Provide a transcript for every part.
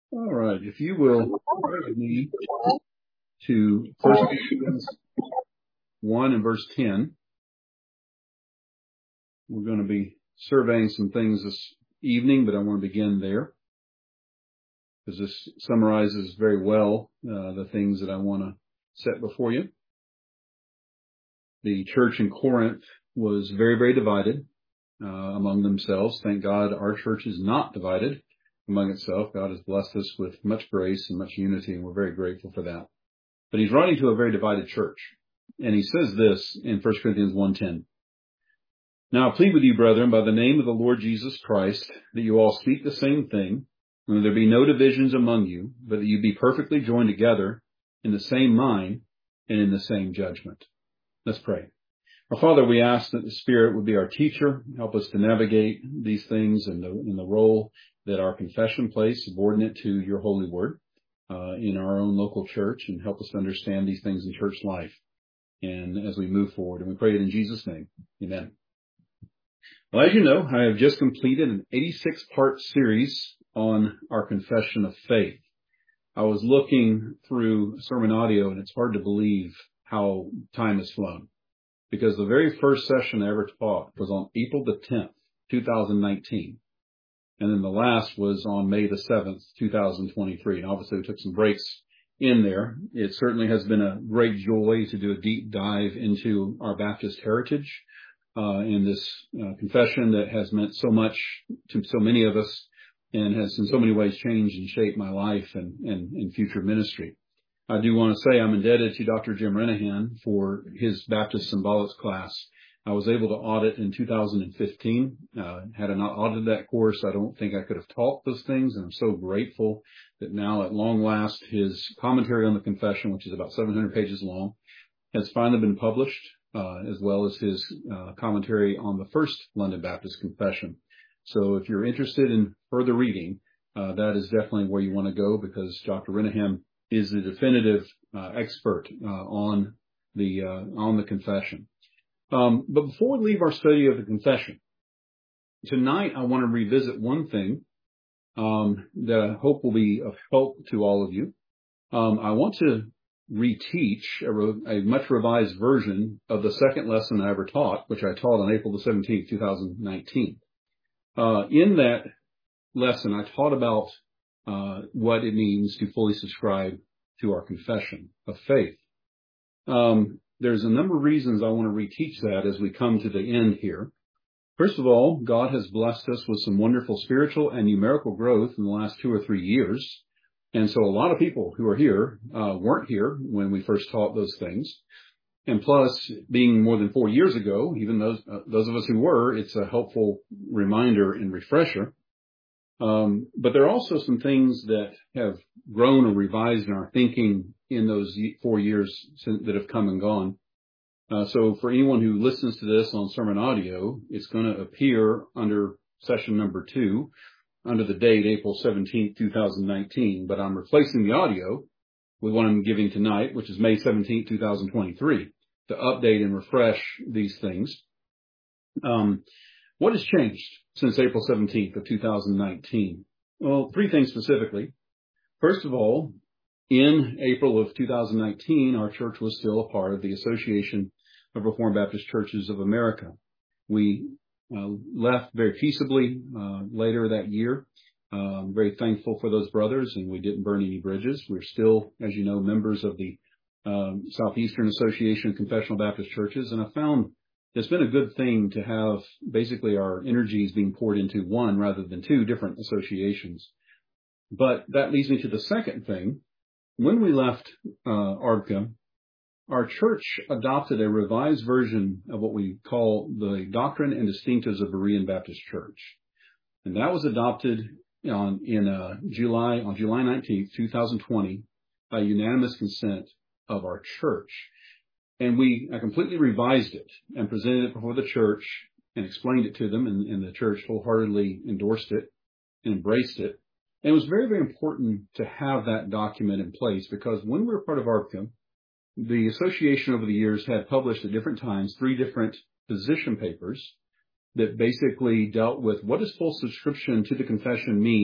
All right. If you will turn with me to 1 Corinthians 1 and verse 10. We're going to be surveying some things this evening, but I want to begin there because this summarizes very well the things that I want to set before you. The church in Corinth was very, very divided among themselves. Thank God our church is not divided among itself. God has blessed us with much grace and much unity, and we're very grateful for that. But he's writing to a very divided church. And he says this in 1 Corinthians 1:10. Now I plead with you, brethren, by the name of the Lord Jesus Christ, that you all speak the same thing, and that there be no divisions among you, but that you be perfectly joined together in the same mind and in the same judgment. Let's pray. Our Father, we ask that the Spirit would be our teacher, help us to navigate these things in the role that our confession plays subordinate to your holy word in our own local church, and help us to understand these things in church life and as we move forward. And we pray it in Jesus' name. Amen. Well, as you know, I have just completed an 86-part series on our confession of faith. I was looking through sermon audio, and it's hard to believe how time has flown, because the very first session I ever taught was on April the 10th, 2019. And then the last was on May the 7th, 2023. And obviously we took some breaks in there. It certainly has been a great joy to do a deep dive into our Baptist heritage in this confession that has meant so much to so many of us and has in so many ways changed and shaped my life and future ministry. I do want to say I'm indebted to Dr. Jim Renahan for his Baptist Symbolics class. I was able to audit in 2015. Had I not audited that course, I don't think I could have taught those things. And I'm so grateful that now at long last, his commentary on the confession, which is about 700 pages long, has finally been published, as well as his commentary on the first London Baptist Confession. So if you're interested in further reading, that is definitely where you want to go, because Dr. Renahan is the definitive expert on the confession. But before we leave our study of the confession, tonight I want to revisit one thing that I hope will be of help to all of you. I want to reteach a much revised version of the second lesson I ever taught, which I taught on April the 17th, 2019. In that lesson, I taught about what it means to fully subscribe to our confession of faith. There's a number of reasons I want to reteach that as we come to the end here. First of all, God has blessed us with some wonderful spiritual and numerical growth in the last 2 or 3 years. And so a lot of people who are here weren't here when we first taught those things. And plus, being more than 4 years ago, even those of us who were, it's a helpful reminder and refresher. But there are also some things that have grown or revised in our thinking in those 4 years that have come and gone. So for anyone who listens to this on sermon audio, it's going to appear under session number 2, under the date April 17th, 2019. But I'm replacing the audio with what I'm giving tonight, which is May 17th, 2023, to update and refresh these things. What has changed since April 17th of 2019? Well, 3 things specifically. First of all, in April of 2019, our church was still a part of the Association of Reformed Baptist Churches of America. We left very peaceably later that year. Very thankful for those brothers, and we didn't burn any bridges. We're still, as you know, members of the Southeastern Association of Confessional Baptist Churches, and I found it's been a good thing to have basically our energies being poured into one rather than 2 different associations. But that leads me to the second thing. When we left ARBCA, our church adopted a revised version of what we call the Doctrine and Distinctives of Berean Baptist Church. And that was adopted on July 19th, 2020, by unanimous consent of our church. And I completely revised it and presented it before the church and explained it to them, and the church wholeheartedly endorsed it and embraced it. And it was very, very important to have that document in place, because when we were part of ARBCA, the association over the years had published at different times 3 different position papers that basically dealt with what does full subscription to the confession mean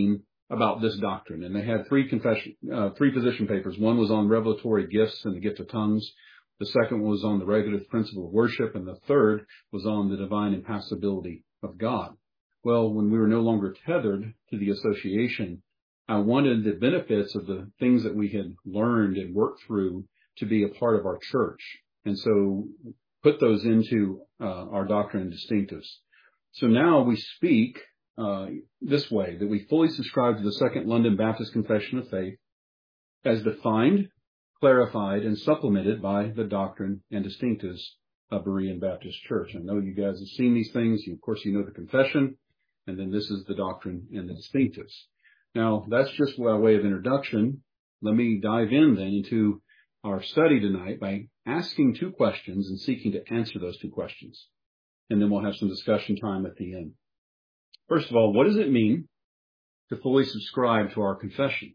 about this doctrine, and they had three position papers. One was on revelatory gifts and the gift of tongues. The second was on the regulative principle of worship, and the third was on the divine impassibility of God. Well, when we were no longer tethered to the association, I wanted the benefits of the things that we had learned and worked through to be a part of our church, and so put those into our doctrine and distinctives. So now we speak this way, that we fully subscribe to the Second London Baptist Confession of Faith as defined, clarified, and supplemented by the doctrine and distinctives of Berean Baptist Church. I know you guys have seen these things. Of course, you know the confession, and then this is the doctrine and the distinctives. Now, that's just by way of introduction. Let me dive in then into our study tonight by asking two questions and seeking to answer those two questions. And then we'll have some discussion time at the end. First of all, what does it mean to fully subscribe to our confession?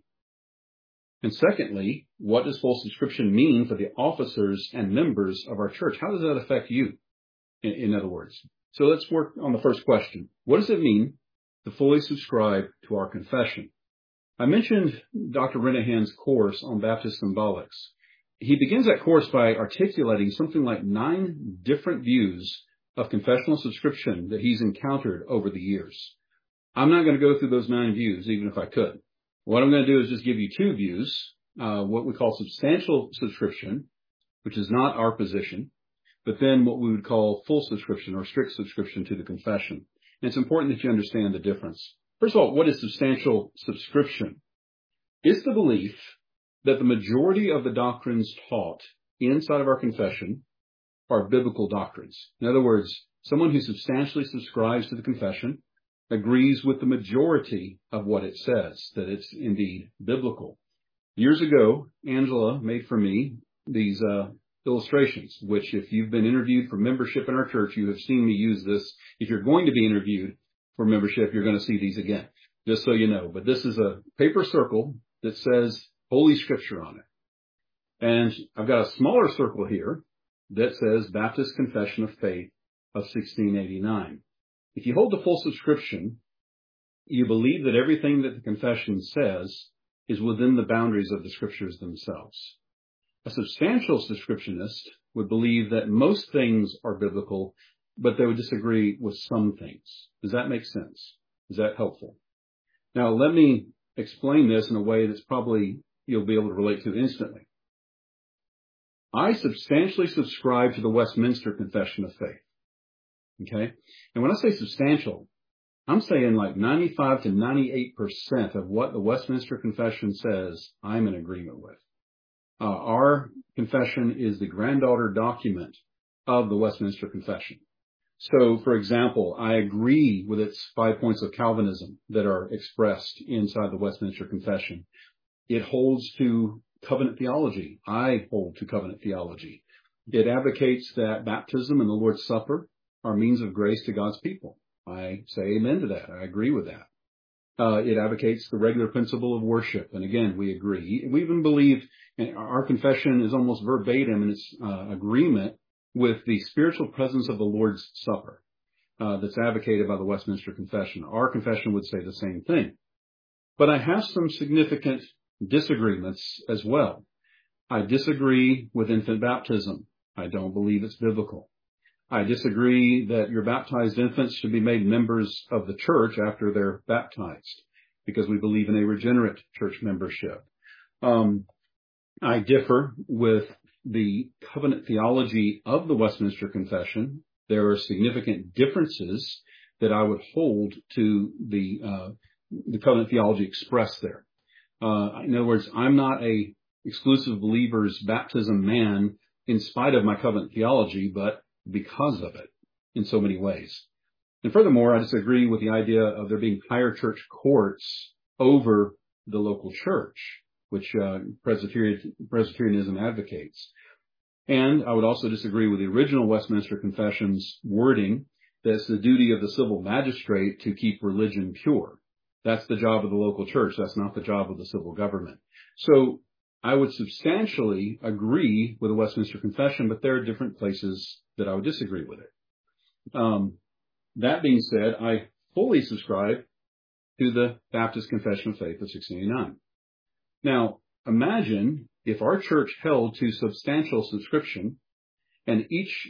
And secondly, what does full subscription mean for the officers and members of our church? How does that affect you, in other words? So let's work on the first question. What does it mean to fully subscribe to our confession? I mentioned Dr. Renahan's course on Baptist symbolics. He begins that course by articulating something like 9 different views of confessional subscription that he's encountered over the years. I'm not going to go through those 9 views, even if I could. What I'm going to do is just give you 2 views, what we call substantial subscription, which is not our position, but then what we would call full subscription or strict subscription to the confession. And it's important that you understand the difference. First of all, what is substantial subscription? It's the belief that the majority of the doctrines taught inside of our confession are biblical doctrines. In other words, someone who substantially subscribes to the confession agrees with the majority of what it says, that it's indeed biblical. Years ago, Angela made for me these illustrations, which if you've been interviewed for membership in our church, you have seen me use this. If you're going to be interviewed for membership, you're going to see these again, just so you know. But this is a paper circle that says Holy Scripture on it. And I've got a smaller circle here that says Baptist Confession of Faith of 1689. If you hold the full subscription, you believe that everything that the confession says is within the boundaries of the Scriptures themselves. A substantial subscriptionist would believe that most things are biblical, but they would disagree with some things. Does that make sense? Is that helpful? Now, let me explain this in a way that's probably you'll be able to relate to instantly. I substantially subscribe to the Westminster Confession of Faith. Okay? And when I say substantial, I'm saying like 95 to 98% of what the Westminster Confession says, I'm in agreement with. Our confession is the granddaughter document of the Westminster Confession. So, for example, I agree with its 5 points of Calvinism that are expressed inside the Westminster Confession. It holds to covenant theology. I hold to covenant theology. It advocates that baptism and the Lord's Supper are means of grace to God's people. I say amen to that. I agree with that. It advocates the regular principle of worship. And again, we agree. We even believe, and our confession is almost verbatim in its agreement with the spiritual presence of the Lord's Supper that's advocated by the Westminster Confession. Our confession would say the same thing. But I have some significant disagreements as well. I disagree with infant baptism. I don't believe it's biblical. I disagree that your baptized infants should be made members of the church after they're baptized, because we believe in a regenerate church membership. I differ with the covenant theology of the Westminster Confession. There are significant differences that I would hold to the covenant theology expressed there. In other words, I'm not a exclusive believer's baptism man in spite of my covenant theology, but because of it in so many ways. And furthermore, I disagree with the idea of there being higher church courts over the local church, which Presbyterianism advocates. And I would also disagree with the original Westminster Confession's wording that it's the duty of the civil magistrate to keep religion pure. That's the job of the local church. That's not the job of the civil government. So I would substantially agree with the Westminster Confession, but there are different places that I would disagree with it. That being said, I fully subscribe to the Baptist Confession of Faith of 1689. Now, imagine if our church held to substantial subscription and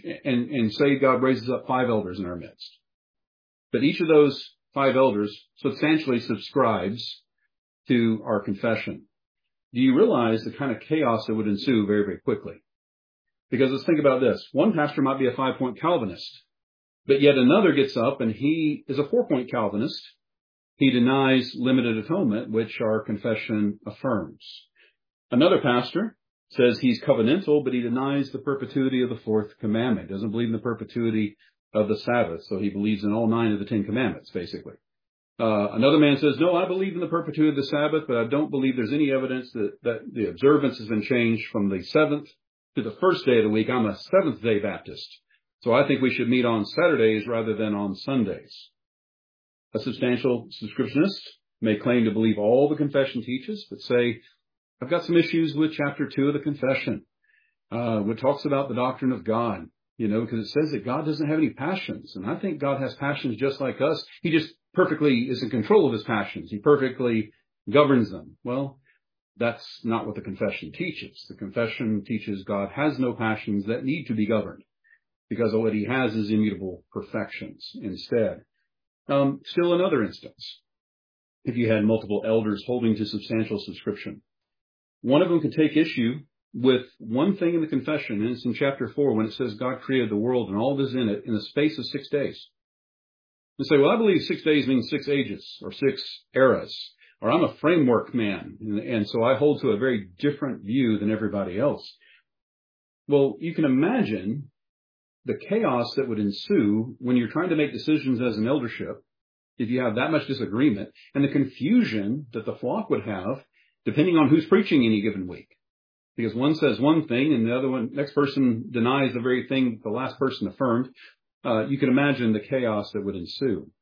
say God raises up 5 elders in our midst. But each of those 5 elders substantially subscribes to our confession. Do you realize the kind of chaos that would ensue very, very quickly? Because let's think about this. One pastor might be a 5-point Calvinist, but yet another gets up and he is a 4-point Calvinist. He denies limited atonement, which our confession affirms. Another pastor says he's covenantal, but he denies the perpetuity of the 4th commandment. Doesn't believe in the perpetuity of the Sabbath, so he believes in all 9 of the 10 commandments, basically. Another man says, no, I believe in the perpetuity of the Sabbath, but I don't believe there's any evidence that the observance has been changed from the 7th to the first day of the week. I'm a Seventh-day Baptist, so I think we should meet on Saturdays rather than on Sundays. A substantial subscriptionist may claim to believe all the confession teaches, but say, I've got some issues with chapter 2 of the confession, which talks about the doctrine of God, because it says that God doesn't have any passions. And I think God has passions just like us. He just perfectly is in control of his passions. He perfectly governs them. Well, that's not what the confession teaches. The confession teaches God has no passions that need to be governed because what he has is immutable perfections instead. Still another instance, if you had multiple elders holding to substantial subscription, one of them could take issue with one thing in the confession, and it's in chapter 4 when it says God created the world and all that is in it in the space of 6 days. And say, well, I believe 6 days means 6 ages or 6 eras, or I'm a framework man, and so I hold to a very different view than everybody else. Well, you can imagine the chaos that would ensue when you're trying to make decisions as an eldership, if you have that much disagreement, and the confusion that the flock would have depending on who's preaching any given week. Because one says one thing and the other one, next person denies the very thing the last person affirmed. You can imagine the chaos that would ensue.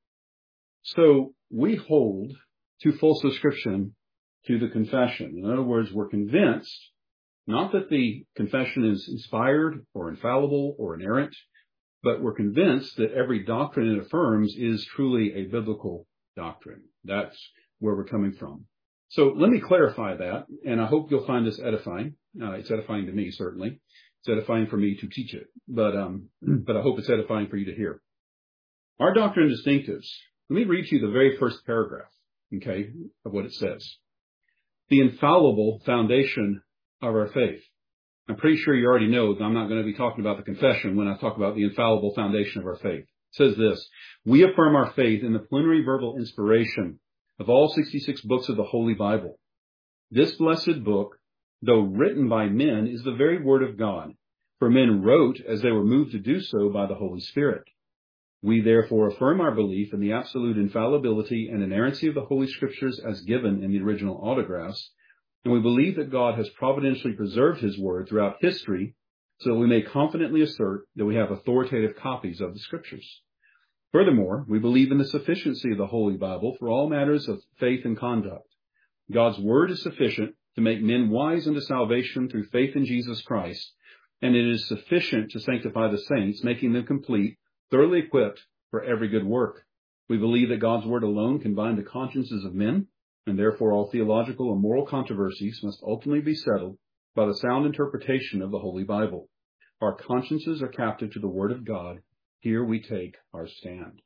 So we hold to full subscription to the confession. In other words, we're convinced not that the confession is inspired or infallible or inerrant, but we're convinced that every doctrine it affirms is truly a biblical doctrine. That's where we're coming from. So let me clarify that, and I hope you'll find this edifying. It's edifying to me, certainly. It's edifying for me to teach it, but I hope it's edifying for you to hear. Our doctrine distinctives. Let me read to you the very first paragraph, okay, of what it says. The infallible foundation of our faith. I'm pretty sure you already know that I'm not going to be talking about the confession when I talk about the infallible foundation of our faith. It says this, we affirm our faith in the plenary verbal inspiration of all 66 books of the Holy Bible. This blessed book, though written by men, is the very word of God, for men wrote as they were moved to do so by the Holy Spirit. We therefore affirm our belief in the absolute infallibility and inerrancy of the Holy Scriptures as given in the original autographs, and we believe that God has providentially preserved his word throughout history so that we may confidently assert that we have authoritative copies of the Scriptures. Furthermore, we believe in the sufficiency of the Holy Bible for all matters of faith and conduct. God's word is sufficient to make men wise unto salvation through faith in Jesus Christ, and it is sufficient to sanctify the saints, making them complete, thoroughly equipped for every good work. We believe that God's word alone can bind the consciences of men, and therefore all theological and moral controversies must ultimately be settled by the sound interpretation of the Holy Bible. Our consciences are captive to the word of God. Here we take our stand.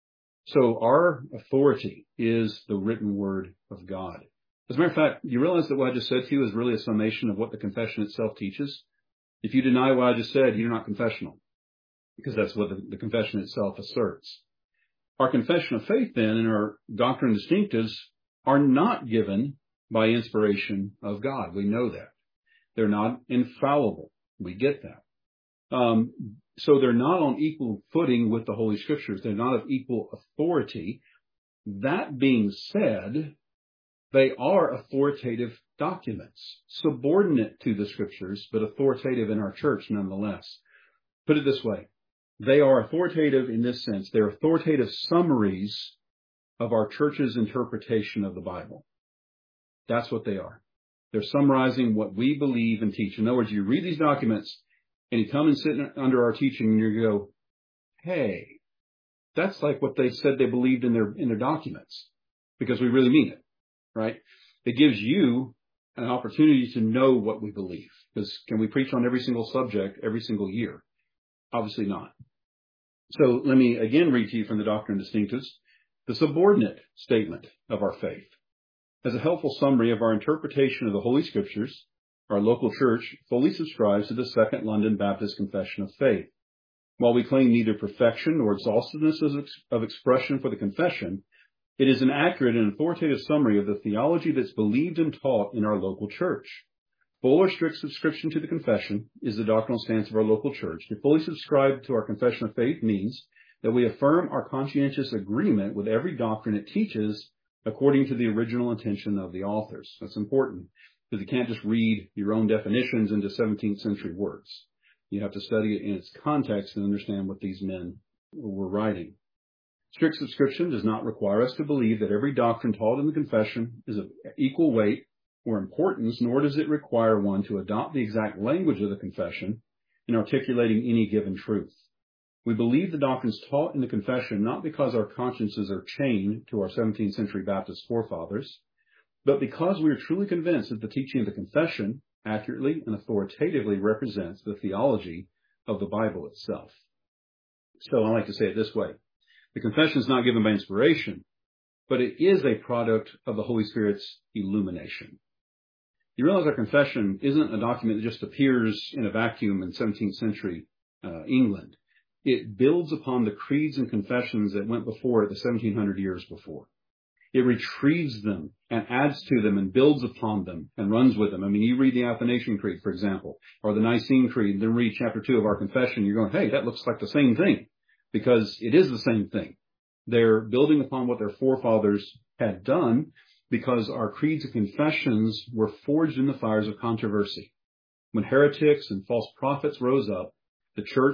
So our authority is the written word of God. As a matter of fact, you realize that what I just said to you is really a summation of what the confession itself teaches? If you deny what I just said, you're not confessional, because that's what the confession itself asserts. Our confession of faith then and our doctrine distinctives are not given by inspiration of God. We know that. They're not infallible. We get that. So they're not on equal footing with the Holy Scriptures. They're not of equal authority. That being said, they are authoritative documents, subordinate to the Scriptures, but authoritative in our church nonetheless. Put it this way. They are authoritative in this sense. They're authoritative summaries of our church's interpretation of the Bible. That's what they are. They're summarizing what we believe and teach. In other words, you read these documents and you come and sit under our teaching and you go, hey, that's like what they said they believed in their documents. because we really mean it, right? It gives you an opportunity to know what we believe. Because can we preach on every single subject every single year? Obviously not. So let me again read to you from the Doctrine and Distinctives, the subordinate statement of our faith. As a helpful summary of our interpretation of the Holy Scriptures, our local church fully subscribes to the Second London Baptist Confession of Faith. While we claim neither perfection nor exhaustiveness of expression for the confession, it is an accurate and authoritative summary of the theology that's believed and taught in our local church. Full or strict subscription to the confession is the doctrinal stance of our local church. To fully subscribe to our confession of faith means that we affirm our conscientious agreement with every doctrine it teaches according to the original intention of the authors. That's important, because you can't just read your own definitions into 17th century words. You have to study it in its context and understand what these men were writing. Strict subscription does not require us to believe that every doctrine taught in the confession is of equal weight or importance, nor does it require one to adopt the exact language of the confession in articulating any given truth. We believe the doctrines taught in the confession not because our consciences are chained to our 17th century Baptist forefathers, but because we are truly convinced that the teaching of the confession accurately and authoritatively represents the theology of the Bible itself. So I like to say it this way. The confession is not given by inspiration, but it is a product of the Holy Spirit's illumination. You realize our confession isn't a document that just appears in a vacuum in 17th century England. It builds upon the creeds and confessions that went before it the 1700 years before. It retrieves them and adds to them and builds upon them and runs with them. I mean, you read the Athanasian Creed, for example, or the Nicene Creed, and then read chapter 2 of our confession. You're going, hey, that looks like the same thing, because it is the same thing. They're building upon what their forefathers had done, because our creeds and confessions were forged in the fires of controversy. When heretics and false prophets rose up, the church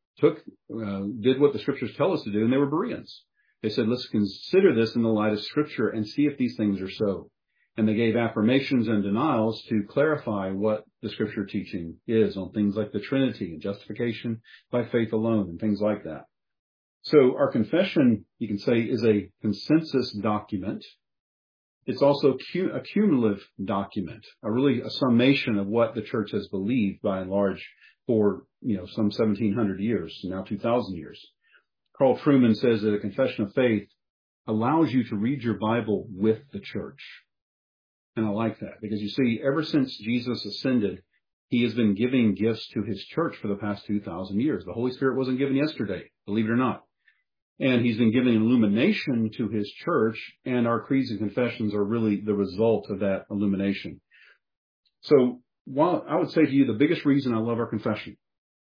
did what the Scriptures tell us to do, and they were Bereans. They said, let's consider this in the light of Scripture and see if these things are so. And they gave affirmations and denials to clarify what the Scripture teaching is on things like the Trinity and justification by faith alone and things like that. So our confession, you can say, is a consensus document. It's also a cumulative document, a summation of what the church has believed by and large for, some 1700 years, now 2000 years. Carl Trueman says that a confession of faith allows you to read your Bible with the church. And I like that, because you see, ever since Jesus ascended, he has been giving gifts to his church for the past 2,000 years. The Holy Spirit wasn't given yesterday, believe it or not. And he's been giving illumination to his church, and our creeds and confessions are really the result of that illumination. So while I would say to you, the biggest reason I love our confession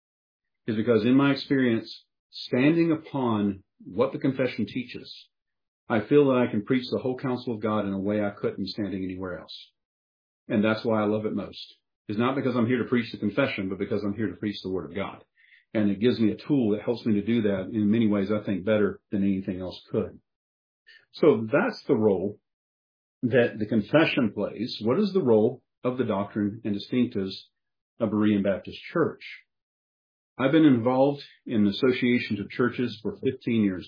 is because in my experience, standing upon what the confession teaches, I feel that I can preach the whole counsel of God in a way I couldn't standing anywhere else. And that's why I love it most. It's not because I'm here to preach the confession, but because I'm here to preach the Word of God. And it gives me a tool that helps me to do that in many ways, I think, better than anything else could. So that's the role that the confession plays. What is the role of the Doctrine and Distinctives of Berean Baptist Church? I've been involved in associations of churches for 15 years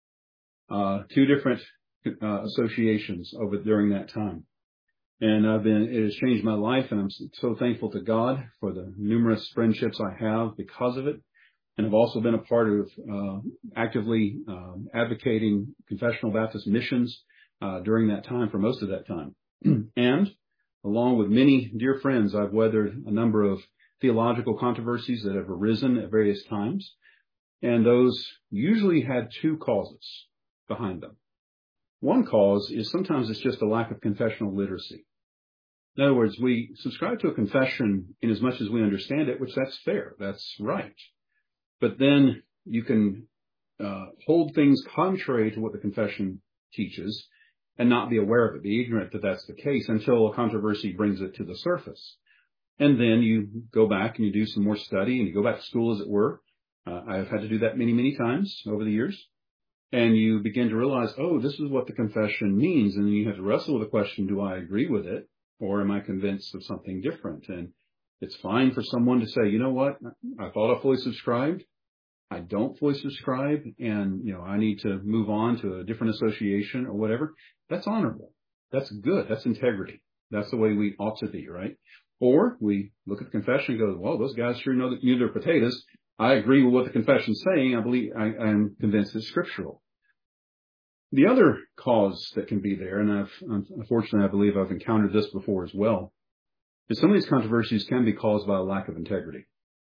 now. 2 different associations during that time. And it has changed my life, and I'm so thankful to God for the numerous friendships I have because of it. And I've also been a part of actively advocating confessional Baptist missions during that time, for most of that time. And along with many dear friends, I've weathered a number of theological controversies that have arisen at various times. And those usually had 2 causes behind them. One cause is sometimes it's just a lack of confessional literacy. In other words, we subscribe to a confession in as much as we understand it, which that's fair, that's right. But then you can hold things contrary to what the confession teaches and not be aware of it, be ignorant that that's the case until a controversy brings it to the surface. And then you go back and you do some more study and you go back to school, as it were. I've had to do that many, many times over the years. And you begin to realize, oh, this is what the confession means. And then you have to wrestle with the question, do I agree with it? Or am I convinced of something different? And it's fine for someone to say, you know what? I thought I fully subscribed. I don't fully subscribe and, I need to move on to a different association or whatever, that's honorable. That's good. That's integrity. That's the way we ought to be, right? Or we look at the confession and go, well, those guys sure knew their potatoes. I agree with what the confession's saying. I'm convinced it's scriptural. The other cause that can be there, and unfortunately, I believe I've encountered this before as well, is some of these controversies can be caused by a lack of integrity.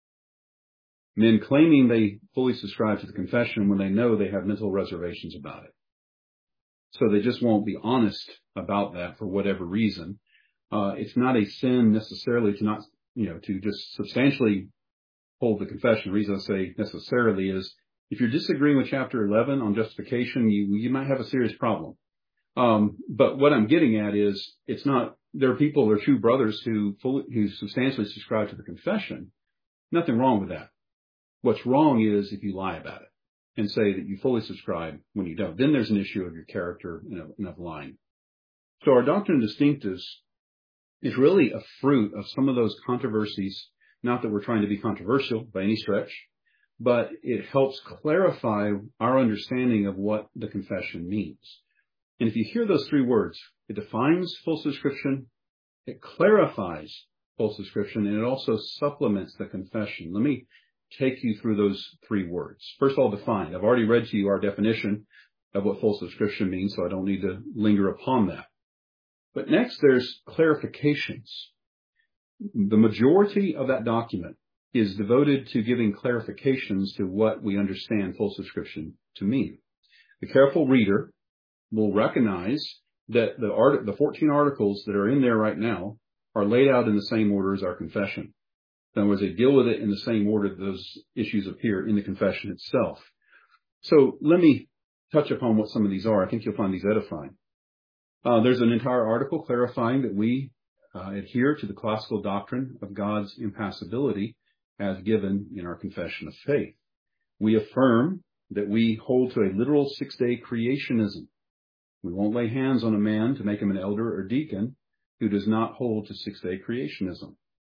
Men claiming they fully subscribe to the confession when they know they have mental reservations about it. So they just won't be honest about that for whatever reason. It's not a sin necessarily to just substantially hold the confession. The reason I say necessarily is if you're disagreeing with chapter 11 on justification, you might have a serious problem. But what I'm getting at is there are people, there are true brothers who substantially subscribe to the confession. Nothing wrong with that. What's wrong is if you lie about it and say that you fully subscribe when you don't. Then there's an issue of your character and of lying. So our Doctrine and Distinctives is really a fruit of some of those controversies. Not that we're trying to be controversial by any stretch, but it helps clarify our understanding of what the confession means. And if you hear those three words, it defines full subscription, it clarifies full subscription, and it also supplements the confession. Let me take you through those three words. First of all, defined. I've already read to you our definition of what full subscription means, so I don't need to linger upon that. But next, there's clarifications. The majority of that document is devoted to giving clarifications to what we understand full subscription to mean. The careful reader will recognize that the 14 articles that are in there right now are laid out in the same order as our confession. In other words, they deal with it in the same order that those issues appear in the confession itself. So let me touch upon what some of these are. I think you'll find these edifying. There's an entire article clarifying that we adhere to the classical doctrine of God's impassibility as given in our confession of faith. We affirm that we hold to a literal 6-day creationism. We won't lay hands on a man to make him an elder or deacon who does not hold to 6-day creationism.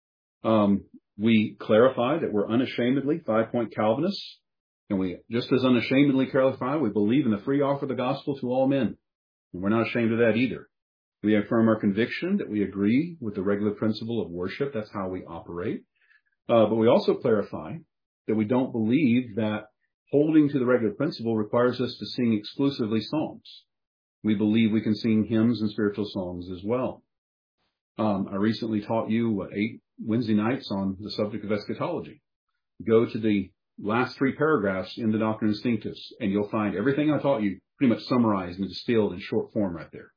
We clarify that we're unashamedly 5-point Calvinists, and we just as unashamedly clarify we believe in the free offer of the gospel to all men. And we're not ashamed of that either. We affirm our conviction that we agree with the regular principle of worship. That's how we operate. But we also clarify that we don't believe that holding to the regular principle requires us to sing exclusively psalms. We believe we can sing hymns and spiritual songs as well. I recently taught you 8 Wednesday nights on the subject of eschatology. Go to the last 3 paragraphs in the Doctrine and Distinctives, and you'll find everything I taught you pretty much summarized and distilled in short form right there.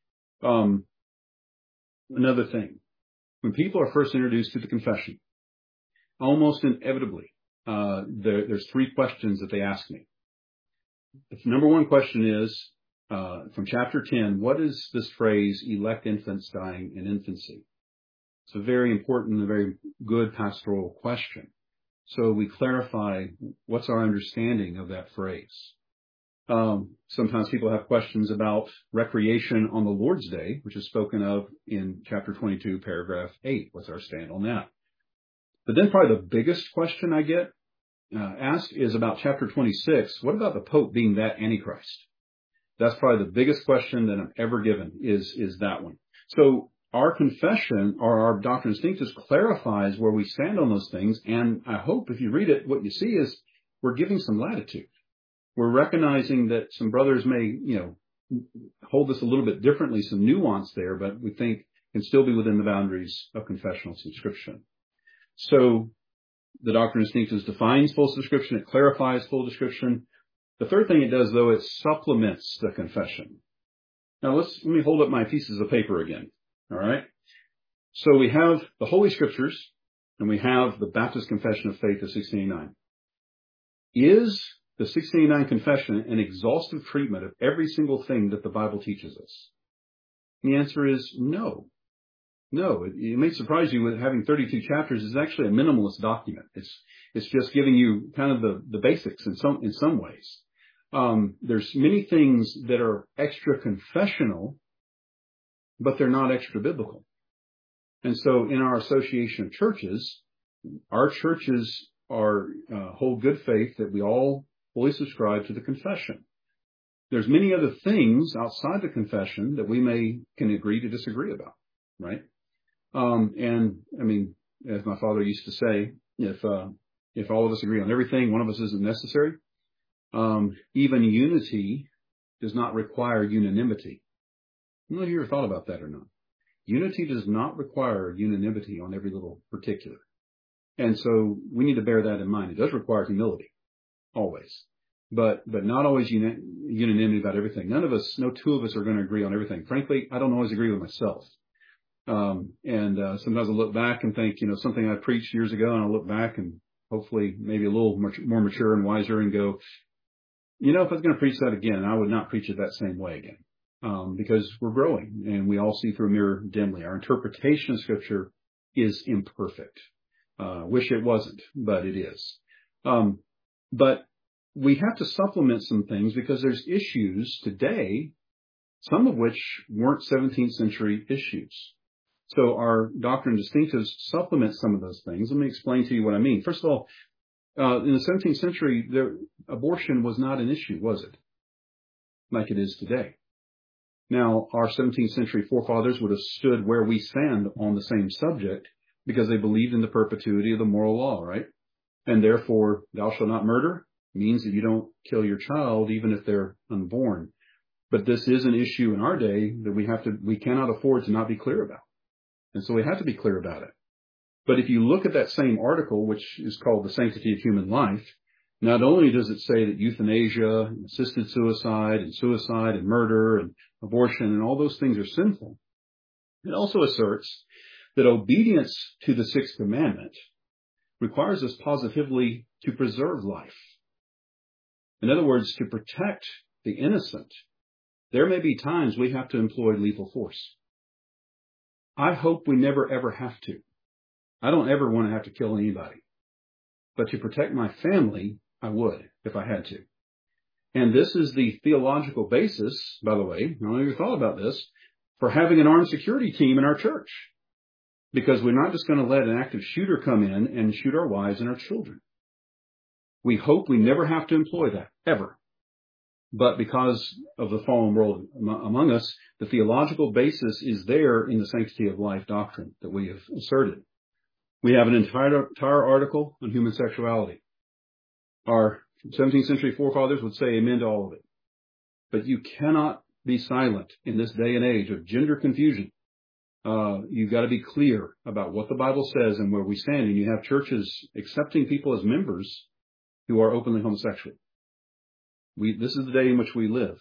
Another thing, when people are first introduced to the confession, almost inevitably, there's 3 questions that they ask me. The number one question is, from chapter 10, what is this phrase, elect infants dying in infancy? It's a very important, a very good pastoral question. So we clarify what's our understanding of that phrase. Sometimes people have questions about recreation on the Lord's Day, which is spoken of in chapter 22, paragraph 8. What's our stand on that? But then probably the biggest question I get asked is about chapter 26. What about the Pope being that Antichrist? That's probably the biggest question that I'm ever given is that one. So our confession or our Doctrine and Distinctives clarifies where we stand on those things. And I hope if you read it, what you see is we're giving some latitude. We're recognizing that some brothers may, hold this a little bit differently, some nuance there, but we think can still be within the boundaries of confessional subscription. So the Doctrine and Distinctives defines full subscription. It clarifies full subscription. The third thing it does, though, it supplements the confession. Now, let me hold up my pieces of paper again. All right. So we have the Holy Scriptures and we have the Baptist Confession of Faith of 1689. Is the 1689 Confession an exhaustive treatment of every single thing that the Bible teaches us? And the answer is no. No, it may surprise you with having 32 chapters. It's actually a minimalist document. It's just giving you kind of the basics in some ways. There's many things that are extra confessional, but they're not extra biblical. And so in our association of churches, our churches hold good faith that we all fully subscribe to the confession. There's many other things outside the confession that we can agree to disagree about, right? And I mean, as my father used to say, if all of us agree on everything, one of us isn't necessary. Even unity does not require unanimity. I don't know if you ever thought about that or not. Unity does not require unanimity on every little particular. And so we need to bear that in mind. It does require humility, always. But not always unanimity about everything. No two of us are going to agree on everything. Frankly, I don't always agree with myself. Sometimes I look back and think, something I preached years ago, and I look back and hopefully maybe a little more mature and wiser and go, if I was going to preach that again, I would not preach it that same way again. Because we're growing and we all see through a mirror dimly. Our interpretation of Scripture is imperfect. Wish it wasn't, but it is. But we have to supplement some things because there's issues today, some of which weren't 17th century issues. So our doctrine distinctives supplement some of those things. Let me explain to you what I mean. First of all, in the 17th century, abortion was not an issue, was it? Like it is today. Now, our 17th century forefathers would have stood where we stand on the same subject because they believed in the perpetuity of the moral law, right? And therefore, thou shalt not murder means that you don't kill your child even if they're unborn. But this is an issue in our day that we cannot afford to not be clear about. And so we have to be clear about it. But if you look at that same article, which is called The Sanctity of Human Life, not only does it say that euthanasia, and assisted suicide, and murder, and abortion, and all those things are sinful, it also asserts that obedience to the sixth commandment requires us positively to preserve life. In other words, to protect the innocent, there may be times we have to employ lethal force. I hope we never, ever have to. I don't ever want to have to kill anybody. But to protect my family, I would if I had to. And this is the theological basis, by the way, I don't know if you thought about this, for having an armed security team in our church. Because we're not just going to let an active shooter come in and shoot our wives and our children. We hope we never have to employ that, ever. But because of the fallen world among us, the theological basis is there in the sanctity of life doctrine that we have asserted. We have an entire article on human sexuality. Our 17th century forefathers would say amen to all of it. But you cannot be silent in this day and age of gender confusion. You've got to be clear about what the Bible says and where we stand. And you have churches accepting people as members who are openly homosexual. This is the day in which we live.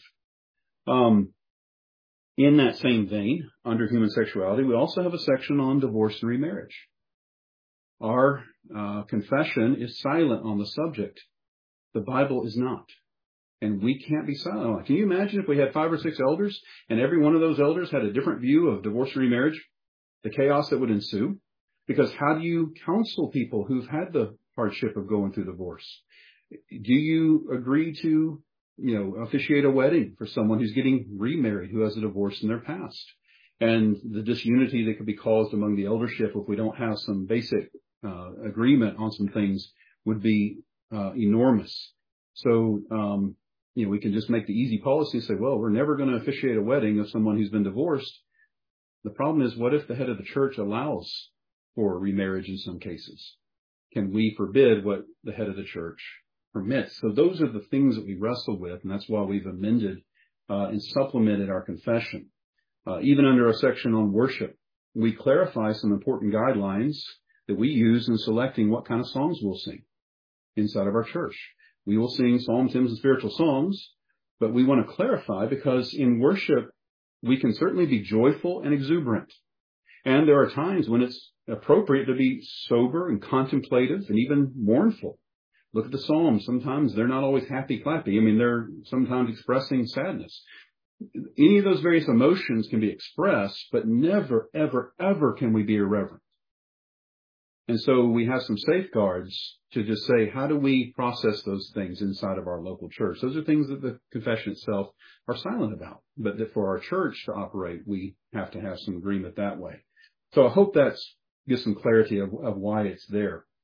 In that same vein, under human sexuality, we also have a section on divorce and remarriage. Our confession is silent on the subject. The Bible is not. And we can't be silent on it. Can you imagine if we had 5 or 6 elders and every one of those elders had a different view of divorce and remarriage? The chaos that would ensue? Because how do you counsel people who've had the hardship of going through divorce? Do you agree to, officiate a wedding for someone who's getting remarried, who has a divorce in their past? And the disunity that could be caused among the eldership if we don't have some basic agreement on some things would be enormous. So, we can just make the easy policy and say, well, we're never going to officiate a wedding of someone who's been divorced. The problem is, what if the head of the church allows for remarriage in some cases? Can we forbid what the head of the church permits? So those are the things that we wrestle with, and that's why we've amended and supplemented our confession. Even under our section on worship, we clarify some important guidelines that we use in selecting what kind of songs we'll sing inside of our church. We will sing psalms, hymns, and spiritual songs, but we want to clarify because in worship, we can certainly be joyful and exuberant. And there are times when it's appropriate to be sober and contemplative and even mournful. Look at the Psalms. Sometimes they're not always happy-clappy. They're sometimes expressing sadness. Any of those various emotions can be expressed, but never, ever, ever can we be irreverent. And so we have some safeguards to just say, how do we process those things inside of our local church? Those are things that the confession itself are silent about, but that for our church to operate, we have to have some agreement that way. So I hope that gives some clarity of why it's there.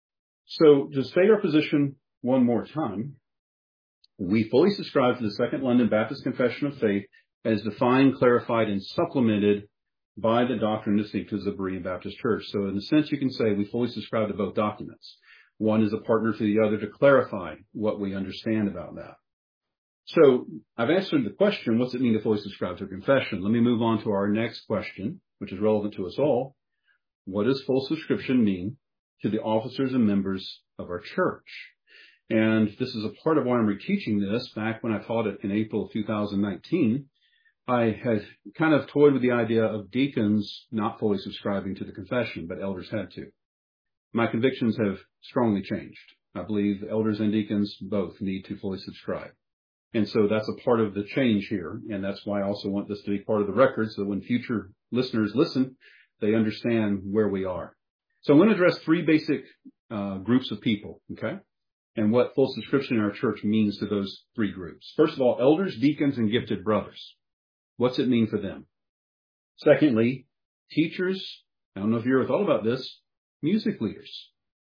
So to state our position one more time, we fully subscribe to the Second London Baptist Confession of Faith as defined, clarified, and supplemented by the Doctrine and Distinctives of Berean Baptist Church. So in a sense, you can say we fully subscribe to both documents. One is a partner to the other to clarify what we understand about that. So I've answered the question, what's it mean to fully subscribe to a confession? Let me move on to our next question, which is relevant to us all. What does full subscription mean to the officers and members of our church? And this is a part of why I'm reteaching this. Back when I taught it in April of 2019, I had kind of toyed with the idea of deacons not fully subscribing to the confession, but elders had to. My convictions have strongly changed. I believe elders and deacons both need to fully subscribe. And so that's a part of the change here. And that's why I also want this to be part of the record so that when future listeners listen, they understand where we are. So I'm going to address three basic groups of people, okay? And what full subscription in our church means to those three groups. First of all, elders, deacons, and gifted brothers. What's it mean for them? Secondly, teachers. I don't know if you ever thought about this. Music leaders.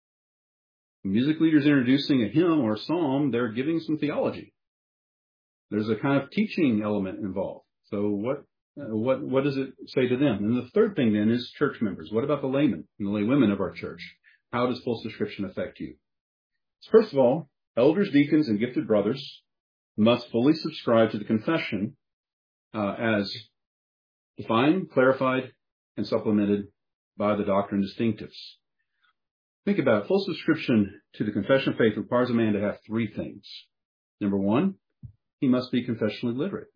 Music leaders introducing a hymn or a psalm, they're giving some theology. There's a kind of teaching element involved. So what does it say to them? And the third thing then is church members. What about the laymen and the laywomen of our church? How does full subscription affect you? First of all, elders, deacons, and gifted brothers must fully subscribe to the confession as defined, clarified, and supplemented by the Doctrine and Distinctives. Think about it. Full subscription to the confession of faith requires a man to have three things. Number one, he must be confessionally literate.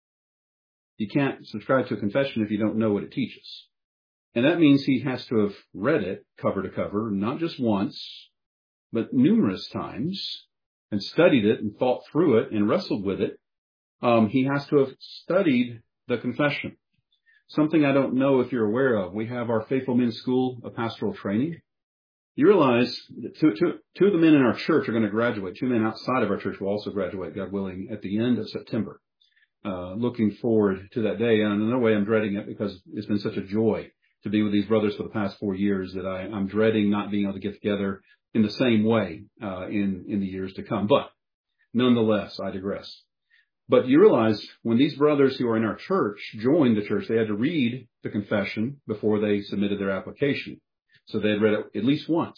You can't subscribe to a confession if you don't know what it teaches. And that means he has to have read it cover to cover, not just once, but numerous times, and studied it and thought through it and wrestled with it. He has to have studied the confession. Something I don't know if you're aware of. We have our Faithful Men's School of Pastoral Training. You realize that two of the men in our church are going to graduate. Two men outside of our church will also graduate, God willing, at the end of September. Looking forward to that day. And in a way, I'm dreading it because it's been such a joy to be with these brothers for the past 4 years that I'm dreading not being able to get together in the same way in the years to come. But nonetheless, I digress. But you realize when these brothers who are in our church joined the church, they had to read the confession before they submitted their application. So they had read it at least once.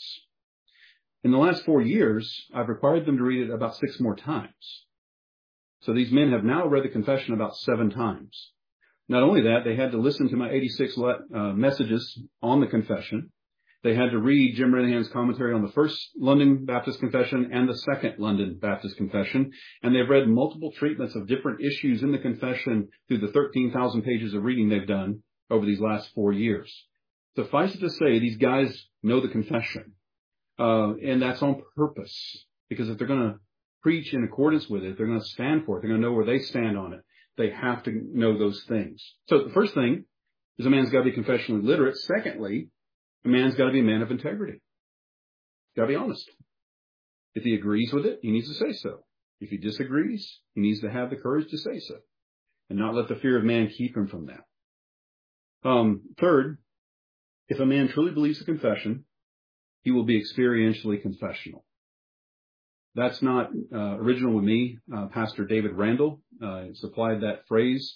In the last 4 years, I've required them to read it about 6 more times. So these men have now read the confession about 7 times. Not only that, they had to listen to my 86 messages on the confession. They had to read Jim Renihan's commentary on the First London Baptist Confession and the Second London Baptist Confession. And they've read multiple treatments of different issues in the confession through the 13,000 pages of reading they've done over these last 4 years. Suffice it to say, these guys know the confession. And that's on purpose. Because if they're going to preach in accordance with it, they're going to stand for it, they're going to know where they stand on it, they have to know those things. So the first thing is a man's got to be confessionally literate. Secondly, a man's got to be a man of integrity. Got to be honest. If he agrees with it, he needs to say so. If he disagrees, he needs to have the courage to say so and not let the fear of man keep him from that. Third, if a man truly believes the confession, he will be experientially confessional. That's not original with me. Pastor David Randall supplied that phrase,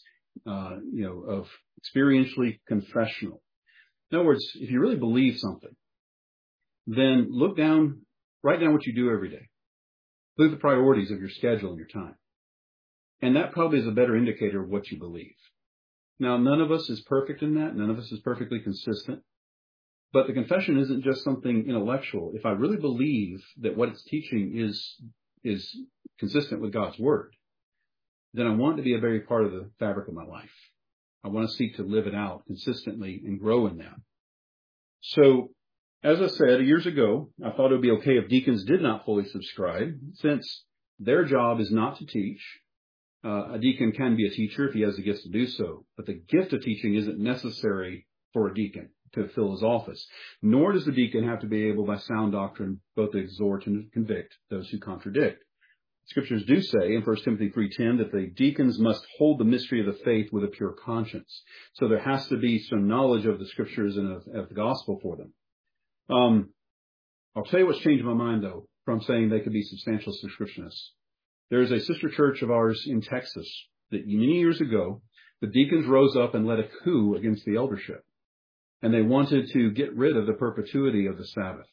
of experientially confessional. In other words, if you really believe something, then write down what you do every day. Look at the priorities of your schedule and your time. And that probably is a better indicator of what you believe. Now, none of us is perfect in that. None of us is perfectly consistent. But the confession isn't just something intellectual. If I really believe that what it's teaching is consistent with God's word, then I want it to be a very part of the fabric of my life. I want to seek to live it out consistently and grow in that. So, as I said, years ago, I thought it would be okay if deacons did not fully subscribe, since their job is not to teach. A deacon can be a teacher if he has the gifts to do so, but the gift of teaching isn't necessary for a deacon to fill his office, nor does the deacon have to be able by sound doctrine both to exhort and convict those who contradict. Scriptures do say in 1 Timothy 3:10 that the deacons must hold the mystery of the faith with a pure conscience. So there has to be some knowledge of the Scriptures and of the gospel for them. I'll tell you what's changed my mind, though, from saying they could be substantial subscriptionists. There is a sister church of ours in Texas that many years ago, the deacons rose up and led a coup against the eldership. And they wanted to get rid of the perpetuity of the Sabbath.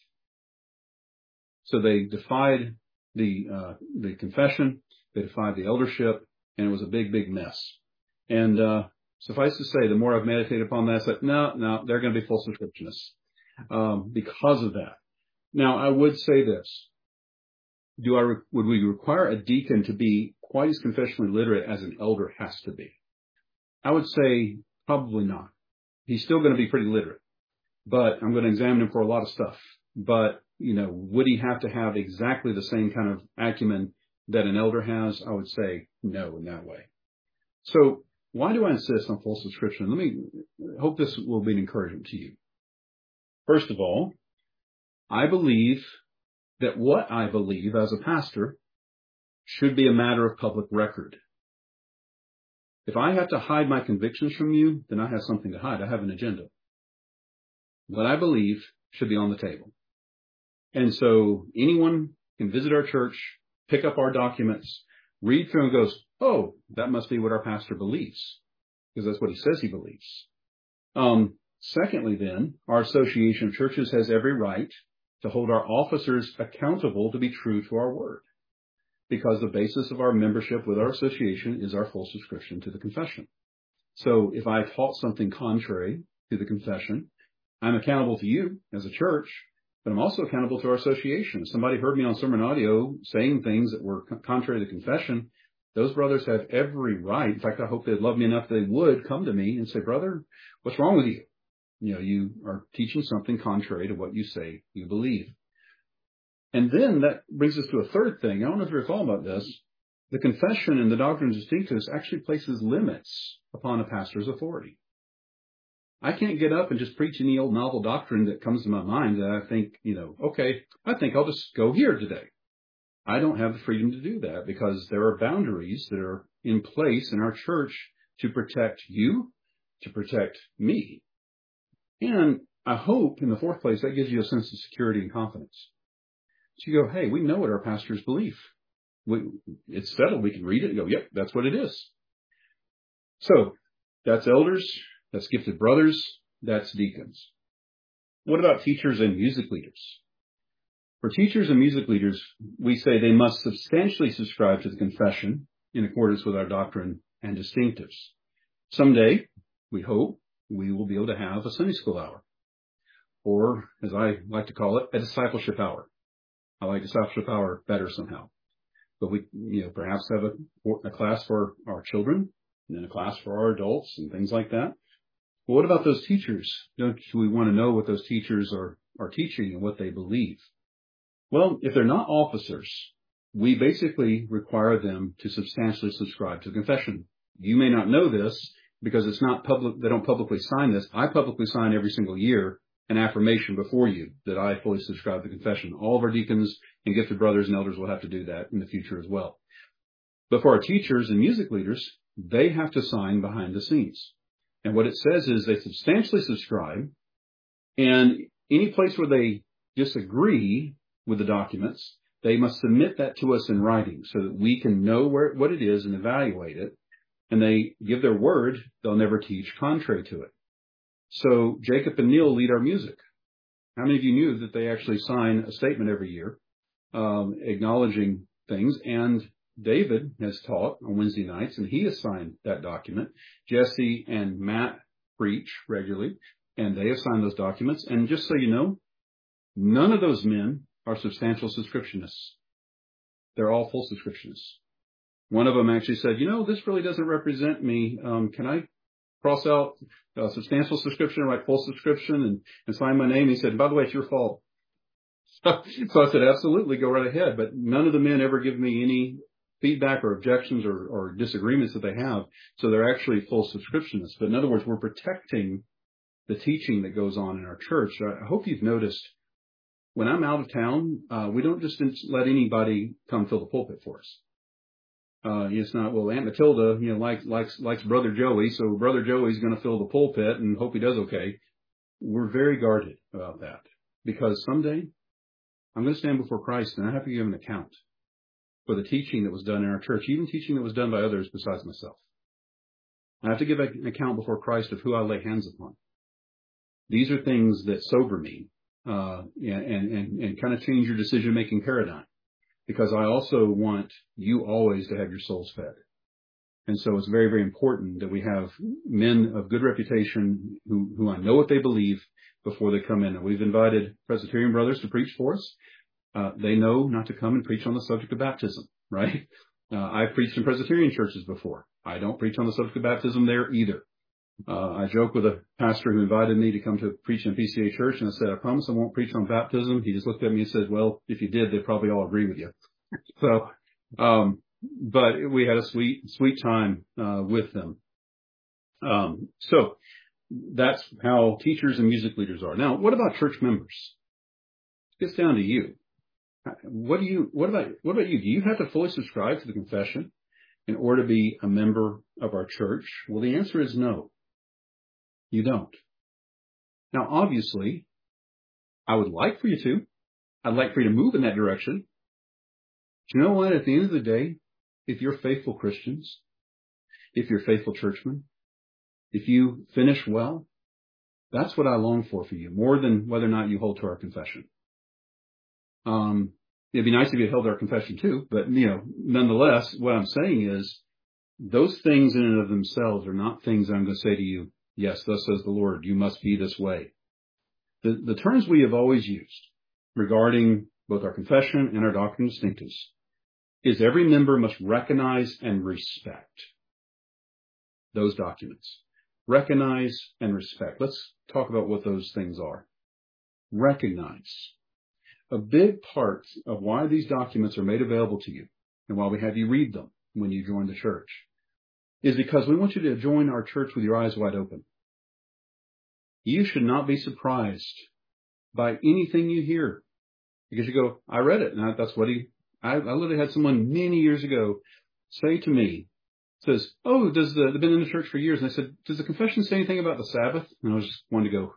So they defied the confession, they defied the eldership, and it was a big, big mess. And suffice to say, the more I've meditated upon that, I said, no, they're going to be full subscriptionists because of that. Now, I would say this. Would we require a deacon to be quite as confessionally literate as an elder has to be? I would say probably not. He's still going to be pretty literate, but I'm going to examine him for a lot of stuff. But, would he have to have exactly the same kind of acumen that an elder has? I would say no in that way. So why do I insist on full subscription? Let me hope this will be an encouragement to you. First of all, I believe that what I believe as a pastor should be a matter of public record. If I have to hide my convictions from you, then I have something to hide. I have an agenda. What I believe should be on the table. And so anyone can visit our church, pick up our documents, read through and goes, oh, that must be what our pastor believes, because that's what he says he believes. Secondly, then, our association of churches has every right to hold our officers accountable to be true to our word, because the basis of our membership with our association is our full subscription to the confession. So if I taught something contrary to the confession, I'm accountable to you as a church, but I'm also accountable to our association. If somebody heard me on sermon audio saying things that were contrary to the confession, those brothers have every right. In fact, I hope they'd love me enough they would come to me and say, brother, what's wrong with you? You are teaching something contrary to what you say you believe. And then that brings us to a third thing. I don't know if you're thought about this. The confession and the Doctrine and Distinctives actually places limits upon a pastor's authority. I can't get up and just preach any old novel doctrine that comes to my mind that I think, okay, I think I'll just go here today. I don't have the freedom to do that because there are boundaries that are in place in our church to protect you, to protect me. And I hope, in the fourth place, that gives you a sense of security and confidence. So you go, hey, we know what our pastors believe. It's settled. We can read it and go, yep, that's what it is. So that's elders, that's gifted brothers, that's deacons. What about teachers and music leaders? For teachers and music leaders, we say they must substantially subscribe to the confession in accordance with our Doctrine and Distinctives. Someday, we hope, we will be able to have a Sunday school hour, or as I like to call it, a discipleship hour. I like discipleship hour better somehow. But we, perhaps have a class for our children and then a class for our adults and things like that. But what about those teachers? Don't we want to know what those teachers are teaching and what they believe? Well, if they're not officers, we basically require them to substantially subscribe to the confession. You may not know this because it's not public. They don't publicly sign this. I publicly sign every single year an affirmation before you that I fully subscribe to the confession. All of our deacons and gifted brothers and elders will have to do that in the future as well. But for our teachers and music leaders, they have to sign behind the scenes. And what it says is they substantially subscribe, and any place where they disagree with the documents, they must submit that to us in writing so that we can know what it is and evaluate it. And they give their word, they'll never teach contrary to it. So Jacob and Neil lead our music. How many of you knew that they actually sign a statement every year acknowledging things? And David has taught on Wednesday nights, and he has signed that document. Jesse and Matt preach regularly, and they have signed those documents. And just so you know, none of those men are substantial subscriptionists. They're all full subscriptionists. One of them actually said, this really doesn't represent me. Can I cross out substantial subscription, write full subscription, and sign my name? He said, by the way, it's your fault. So I said, absolutely, go right ahead. But none of the men ever give me any feedback or objections or disagreements that they have. So they're actually full subscriptionists. But in other words, we're protecting the teaching that goes on in our church. I hope you've noticed when I'm out of town, we don't just let anybody come fill the pulpit for us. It's not, well, Aunt Matilda, likes Brother Joey, so Brother Joey's going to fill the pulpit and hope he does okay. We're very guarded about that because someday I'm going to stand before Christ, and I have to give an account for the teaching that was done in our church, even teaching that was done by others besides myself. I have to give an account before Christ of who I lay hands upon. These are things that sober me and kind of change your decision-making paradigm, because I also want you always to have your souls fed. And so it's very, very important that we have men of good reputation who I know what they believe before they come in. And we've invited Presbyterian brothers to preach for us. They know not to come and preach on the subject of baptism, right? I've preached in Presbyterian churches before. I don't preach on the subject of baptism there either. I joke with a pastor who invited me to come to preach in a PCA church, and I said, I promise I won't preach on baptism. He just looked at me and said, well, if you did, they'd probably all agree with you. So, but we had a sweet time with them. So that's how teachers and music leaders are. Now, what about church members? It gets down to you. What about you? Do you have to fully subscribe to the confession in order to be a member of our church? Well, the answer is no. You don't. Now, obviously, I would like for you to. I'd like for you to move in that direction. But you know what? At the end of the day, if you're faithful Christians, if you're faithful churchmen, if you finish well, that's what I long for you, more than whether or not you hold to our confession. It'd be nice if you held our confession too, but nonetheless, what I'm saying is those things in and of themselves are not things I'm going to say to you, yes, thus says the Lord, you must be this way. The terms we have always used regarding both our confession and our doctrine of distinctives is every member must recognize and respect those documents. Recognize and respect. Let's talk about what those things are. Recognize. A big part of why these documents are made available to you and why we have you read them when you join the church is because we want you to join our church with your eyes wide open. You should not be surprised by anything you hear, because you go, I read it. And that's what I literally had someone many years ago say to me, says, oh, they've been in the church for years. And I said, does the confession say anything about the Sabbath? And I was just wanting to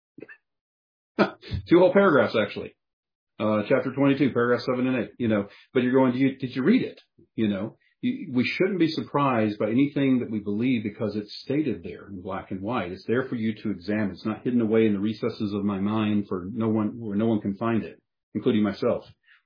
go, 2 whole paragraphs actually. Chapter 22, paragraph 7 and 8, but you're going, did you read it? We shouldn't be surprised by anything that we believe because it's stated there in black and white. It's there for you to examine. It's not hidden away in the recesses of my mind where no one can find it, including myself.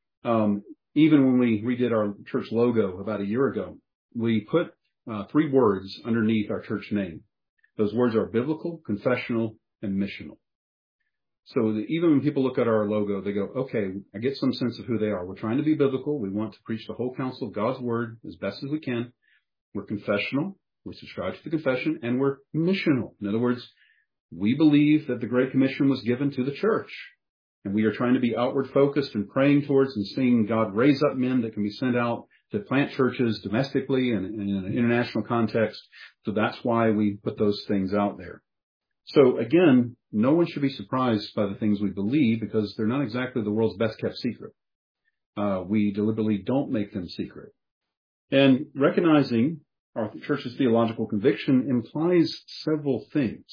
Even when we redid our church logo about a year ago, we put 3 words underneath our church name. Those words are biblical, confessional, and missional. So even when people look at our logo, they go, okay, I get some sense of who they are. We're trying to be biblical. We want to preach the whole counsel of God's word as best as we can. We're confessional. We subscribe to the confession, and we're missional. In other words, we believe that the Great Commission was given to the church, and we are trying to be outward focused and praying towards and seeing God raise up men that can be sent out to plant churches domestically and in an international context. So that's why we put those things out there. So again, no one should be surprised by the things we believe because they're not exactly the world's best kept secret. We deliberately don't make them secret. And recognizing our church's theological conviction implies several things.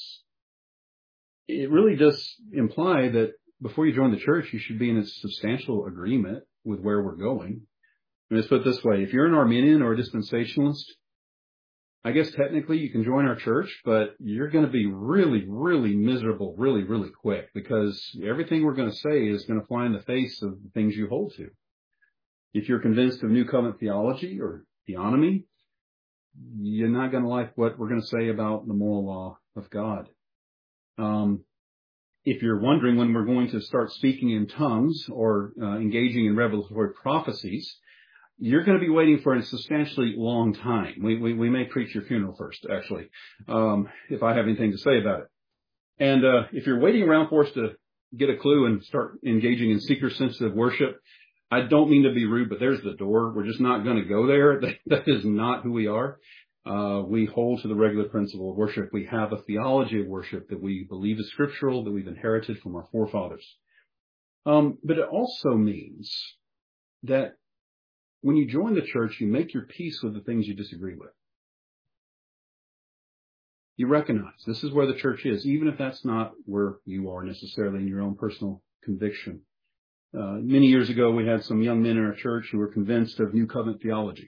It really does imply that before you join the church, you should be in a substantial agreement with where we're going. And let's put it this way. If you're an Arminian or a dispensationalist, I guess technically you can join our church, but you're going to be really, really miserable really, really quick because everything we're going to say is going to fly in the face of the things you hold to. If you're convinced of New Covenant theology or theonomy, you're not going to like what we're going to say about the moral law of God. If you're wondering when we're going to start speaking in tongues or engaging in revelatory prophecies, you're going to be waiting for a substantially long time. We may preach your funeral first, actually, if I have anything to say about it. And if you're waiting around for us to get a clue and start engaging in seeker-sensitive worship, I don't mean to be rude, but there's the door. We're just not going to go there. That is not who we are. We hold to the regular principle of worship. We have a theology of worship that we believe is scriptural, that we've inherited from our forefathers. But it also means that when you join the church, you make your peace with the things you disagree with. You recognize this is where the church is, even if that's not where you are necessarily in your own personal conviction. Many years ago, we had some young men in our church who were convinced of New Covenant theology,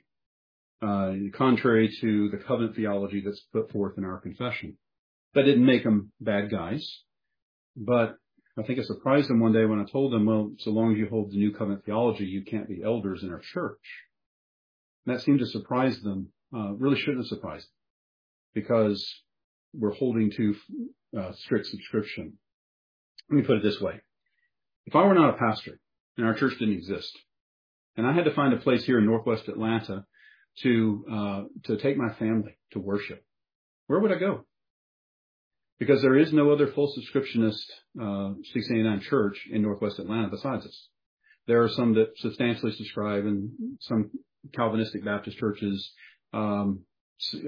contrary to the covenant theology that's put forth in our confession. That didn't make them bad guys, but I think it surprised them one day when I told them, well, so long as you hold the New Covenant theology, you can't be elders in our church. And that seemed to surprise them. Really shouldn't have surprised them, because we're holding to strict subscription. Let me put it this way. If I were not a pastor and our church didn't exist, and I had to find a place here in Northwest Atlanta to take my family to worship, where would I go? Because there is no other full subscriptionist 1689 church in Northwest Atlanta besides us. There are some that substantially subscribe, and some Calvinistic Baptist churches. Actually,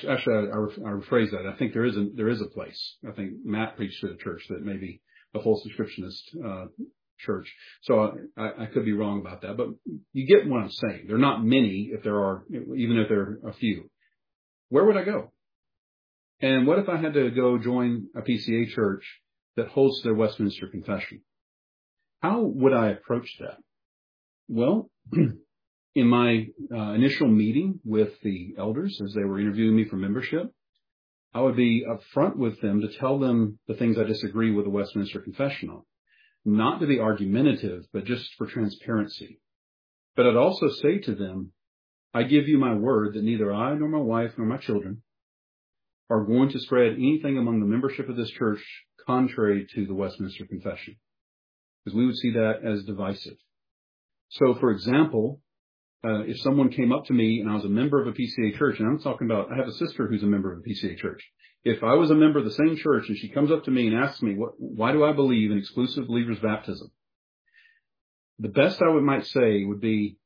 I rephrase that. I think there is a place. I think Matt preached at a church that may be a full subscriptionist church. So I could be wrong about that, but you get what I'm saying. There are not many, even if there are a few. Where would I go? And what if I had to go join a PCA church that holds their Westminster Confession? How would I approach that? Well, in my initial meeting with the elders as they were interviewing me for membership, I would be upfront with them to tell them the things I disagree with the Westminster Confession on. Not to be argumentative, but just for transparency. But I'd also say to them, I give you my word that neither I nor my wife nor my children are going to spread anything among the membership of this church contrary to the Westminster Confession, because we would see that as divisive. So, for example, if someone came up to me and I was a member of a PCA church, and I'm talking about, I have a sister who's a member of a PCA church. If I was a member of the same church and she comes up to me and asks me, why do I believe in exclusive believer's baptism? The best I might say would be,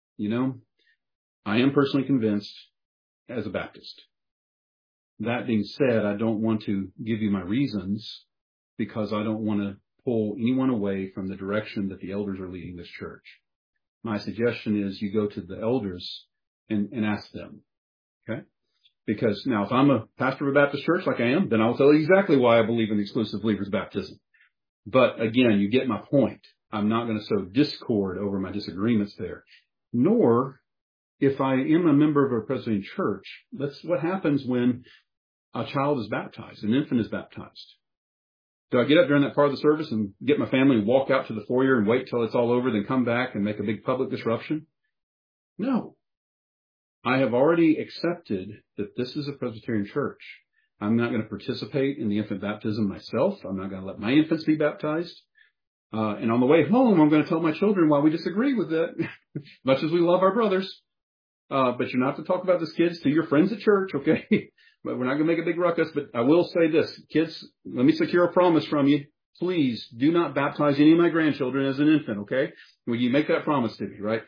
I am personally convinced as a Baptist. That being said, I don't want to give you my reasons, because I don't want to pull anyone away from the direction that the elders are leading this church. My suggestion is you go to the elders and ask them. Okay? Because now, if I'm a pastor of a Baptist church like I am, then I'll tell you exactly why I believe in exclusive believer's baptism. But again, you get my point. I'm not going to sow discord over my disagreements there. Nor, if I am a member of a Presbyterian church, that's what happens when a child is baptized, an infant is baptized. Do I get up during that part of the service and get my family and walk out to the foyer and wait till it's all over, then come back and make a big public disruption? No. I have already accepted that this is a Presbyterian church. I'm not going to participate in the infant baptism myself. I'm not going to let my infants be baptized. And on the way home, I'm going to tell my children why we disagree with it, much as we love our brothers. But you're not to talk about this, kids, to your friends at church, okay? But we're not going to make a big ruckus. But I will say this, kids, let me secure a promise from you. Please do not baptize any of my grandchildren as an infant, okay? Will you make that promise to me, right?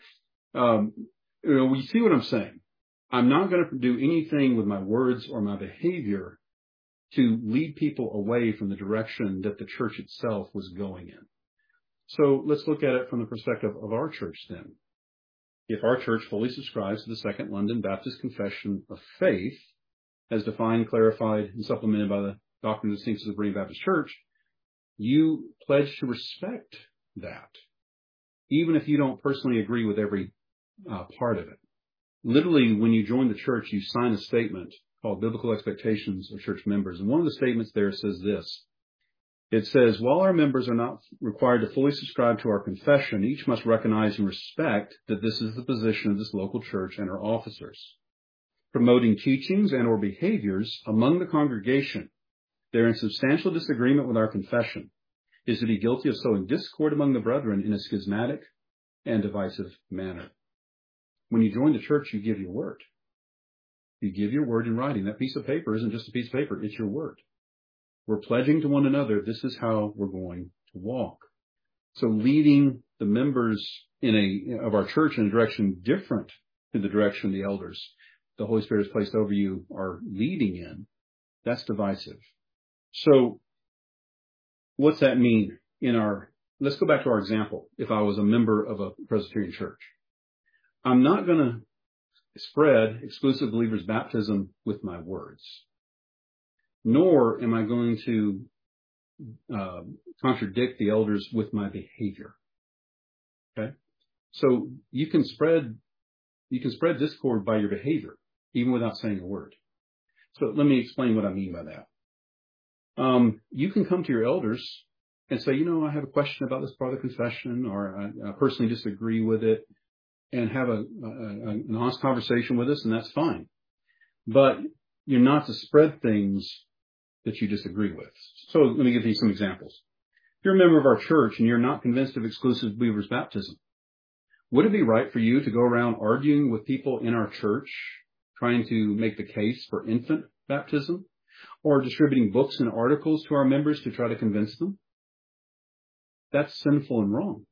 You see what I'm saying? I'm not going to do anything with my words or my behavior to lead people away from the direction that the church itself was going in. So let's look at it from the perspective of our church then. If our church fully subscribes to the Second London Baptist Confession of Faith, as defined, clarified, and supplemented by the Doctrine and Distinctions of the Berean Baptist Church, you pledge to respect that, even if you don't personally agree with every part of it. Literally, when you join the church, you sign a statement called Biblical Expectations of Church Members. And one of the statements there says this. It says, while our members are not required to fully subscribe to our confession, each must recognize and respect that this is the position of this local church and our officers. Promoting teachings and or behaviors among the congregation, they're in substantial disagreement with our confession, is to be guilty of sowing discord among the brethren in a schismatic and divisive manner. When you join the church, you give your word. You give your word in writing. That piece of paper isn't just a piece of paper, it's your word. We're pledging to one another, this is how we're going to walk. So leading the members of our church in a direction different to the direction the elders the Holy Spirit has placed over you are leading in, that's divisive. So what's that mean let's go back to our example. If I was a member of a Presbyterian church, I'm not going to spread exclusive believers baptism with my words, nor am I going to contradict the elders with my behavior. Okay. So you can spread discord by your behavior, even without saying a word. So let me explain what I mean by that. You can come to your elders and say, I have a question about this part of the confession, or I personally disagree with it, and have an honest conversation with us, and that's fine. But you're not to spread things that you disagree with. So let me give you some examples. If you're a member of our church and you're not convinced of exclusive believers baptism, would it be right for you to go around arguing with people in our church, trying to make the case for infant baptism, or distributing books and articles to our members to try to convince them? That's sinful and wrong.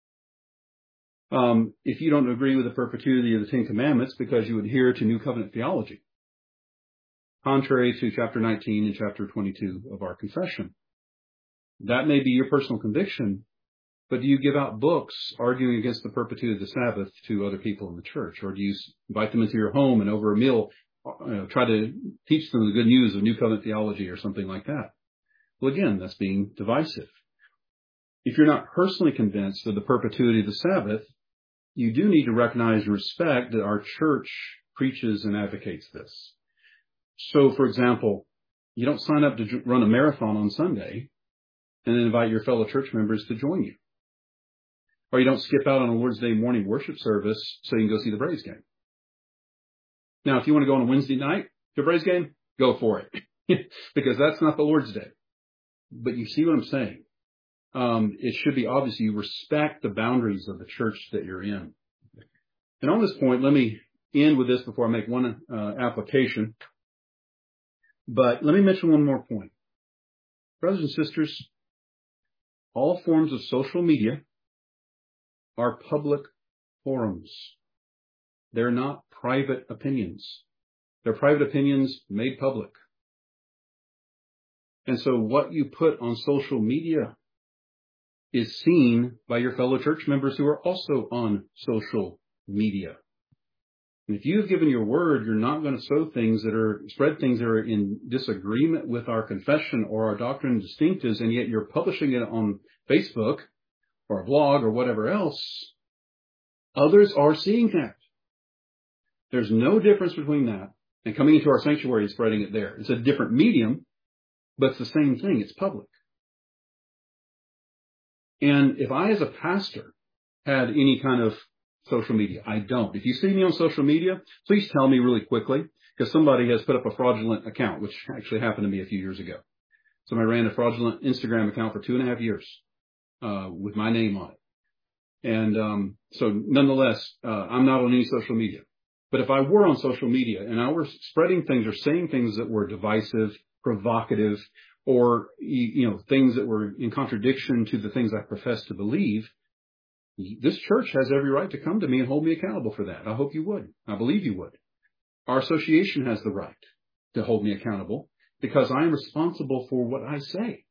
If you don't agree with the perpetuity of the Ten Commandments because you adhere to New Covenant theology, contrary to chapter 19 and chapter 22 of our confession, that may be your personal conviction, but do you give out books arguing against the perpetuity of the Sabbath to other people in the church? Or do you invite them into your home and over a meal try to teach them the good news of New Covenant theology or something like that? Well, again, that's being divisive. If you're not personally convinced of the perpetuity of the Sabbath, you do need to recognize and respect that our church preaches and advocates this. So, for example, you don't sign up to run a marathon on Sunday and then invite your fellow church members to join you. Or you don't skip out on a Lord's Day morning worship service so you can go see the Braves game. Now, if you want to go on a Wednesday night to a Braves game, go for it. Because that's not the Lord's Day. But you see what I'm saying? It should be obvious you respect the boundaries of the church that you're in. And on this point, let me end with this before I make one application. But let me mention one more point. Brothers and sisters, all forms of social media are public forums. They're not private opinions. They're private opinions made public. And so what you put on social media is seen by your fellow church members who are also on social media. And if you've given your word, you're not going to spread things that are in disagreement with our confession or our doctrine and distinctives, and yet you're publishing it on Facebook or a blog or whatever else. Others are seeing that. There's no difference between that and coming into our sanctuary and spreading it there. It's a different medium, but it's the same thing. It's public. And if I, as a pastor, had any kind of social media, I don't. If you see me on social media, please tell me really quickly, because somebody has put up a fraudulent account, which actually happened to me a few years ago. Somebody ran a fraudulent Instagram account for 2.5 years with my name on it. And so nonetheless, I'm not on any social media. But if I were on social media and I were spreading things or saying things that were divisive, provocative, or things that were in contradiction to the things I profess to believe, this church has every right to come to me and hold me accountable for that. I hope you would. I believe you would. Our association has the right to hold me accountable because I am responsible for what I say.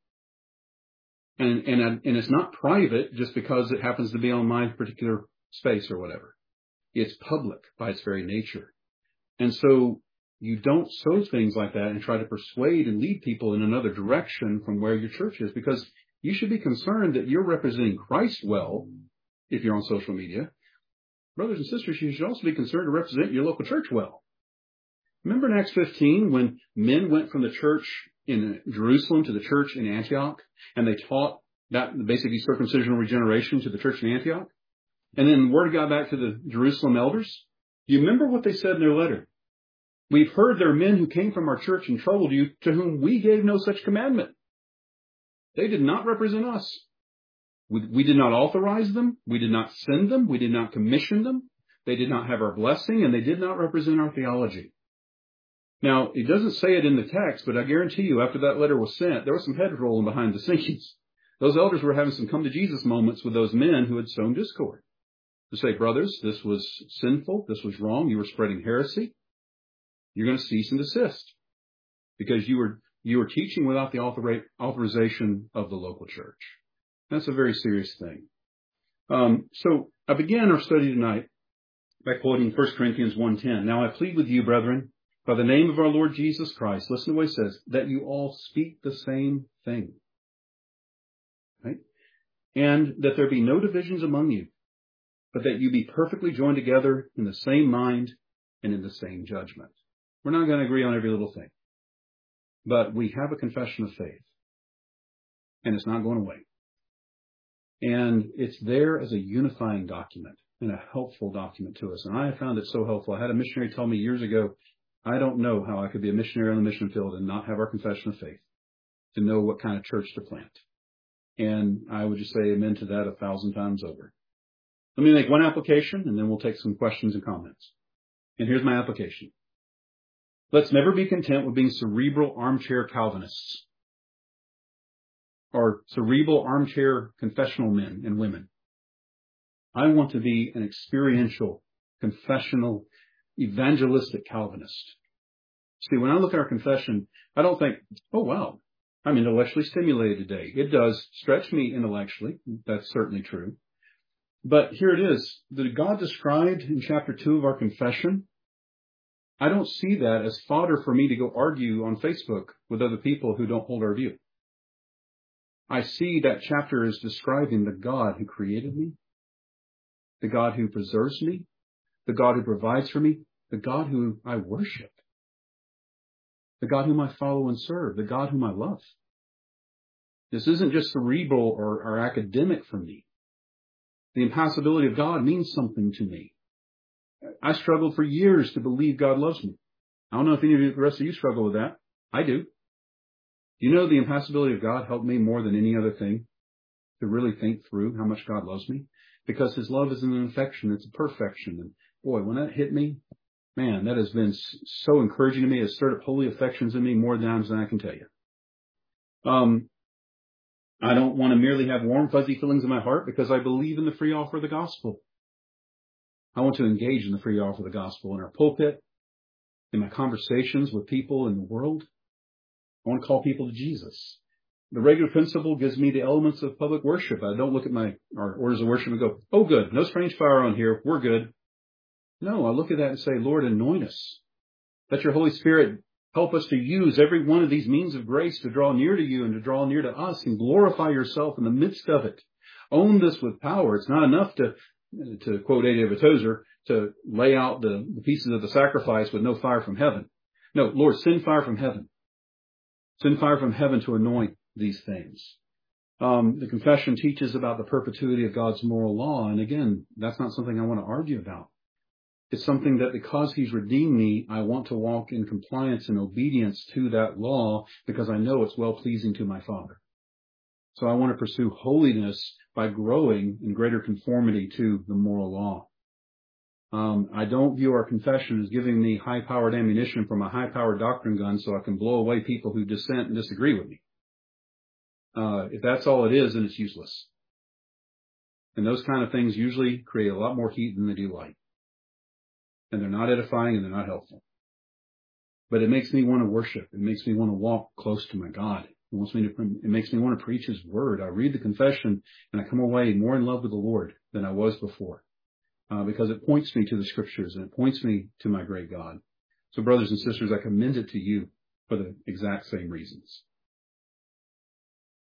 And it's not private just because it happens to be on my particular space or whatever. It's public by its very nature. And so you don't sow things like that and try to persuade and lead people in another direction from where your church is, because you should be concerned that you're representing Christ well if you're on social media. Brothers and sisters, you should also be concerned to represent your local church well. Remember in Acts 15 when men went from the church in Jerusalem to the church in Antioch, and they taught that basically circumcision and regeneration to the church in Antioch? And then word got back to the Jerusalem elders. Do you remember what they said in their letter? We've heard there are men who came from our church and troubled you, to whom we gave no such commandment. They did not represent us. We did not authorize them. We did not send them. We did not commission them. They did not have our blessing, and they did not represent our theology. Now, it doesn't say it in the text, but I guarantee you after that letter was sent, there was some head rolling behind the scenes. Those elders were having some come to Jesus moments with those men who had sown discord. To say, brothers, this was sinful. This was wrong. You were spreading heresy. You're going to cease and desist because you were teaching without the authorization of the local church. That's a very serious thing. So I began our study tonight by quoting 1 Corinthians 1:10. Now I plead with you, brethren, by the name of our Lord Jesus Christ, listen to what he says, that you all speak the same thing. Right? And that there be no divisions among you, but that you be perfectly joined together in the same mind and in the same judgment. We're not going to agree on every little thing, but we have a confession of faith, and it's not going away. And it's there as a unifying document and a helpful document to us. And I have found it so helpful. I had a missionary tell me years ago, I don't know how I could be a missionary on the mission field and not have our confession of faith to know what kind of church to plant. And I would just say amen to that 1,000 times over. Let me make one application, and then we'll take some questions and comments. And here's my application. Let's never be content with being cerebral armchair Calvinists or cerebral armchair confessional men and women. I want to be an experiential, confessional, evangelistic Calvinist. See, when I look at our confession, I don't think, oh, wow, I'm intellectually stimulated today. It does stretch me intellectually. That's certainly true. But here it is. The God described in chapter 2 of our confession, I don't see that as fodder for me to go argue on Facebook with other people who don't hold our view. I see that chapter is describing the God who created me, the God who preserves me, the God who provides for me, the God who I worship, the God whom I follow and serve, the God whom I love. This isn't just cerebral or academic for me. The impassibility of God means something to me. I struggled for years to believe God loves me. I don't know if any of the rest of you struggle with that. I do. You know, the impassibility of God helped me more than any other thing to really think through how much God loves me, because his love isn't an affection, it's a perfection. And boy, when that hit me, man, that has been so encouraging to me. It's stirred up holy affections in me more times than I can tell you. I don't want to merely have warm, fuzzy feelings in my heart because I believe in the free offer of the gospel. I want to engage in the free offer of the gospel in our pulpit, in my conversations with people in the world. I want to call people to Jesus. The regular principle gives me the elements of public worship. I don't look at our orders of worship and go, oh, good, no strange fire on here, we're good. No, I look at that and say, Lord, anoint us. Let your Holy Spirit help us to use every one of these means of grace to draw near to you and to draw near to us and glorify yourself in the midst of it. Own this with power. It's not enough to quote A. David Tozer, to lay out the pieces of the sacrifice with no fire from heaven. No, Lord, send fire from heaven. Send fire from heaven to anoint these things. The confession teaches about the perpetuity of God's moral law. And again, that's not something I want to argue about. It's something that because he's redeemed me, I want to walk in compliance and obedience to that law because I know it's well-pleasing to my Father. So I want to pursue holiness by growing in greater conformity to the moral law. I don't view our confession as giving me high-powered ammunition from a high-powered doctrine gun so I can blow away people who dissent and disagree with me. If that's all it is, then it's useless. And those kind of things usually create a lot more heat than they do light. And they're not edifying and they're not helpful. But it makes me want to worship. It makes me want to walk close to my God. It makes me want to preach his word. I read the confession and I come away more in love with the Lord than I was before. Because it points me to the scriptures and it points me to my great God. So brothers and sisters, I commend it to you for the exact same reasons.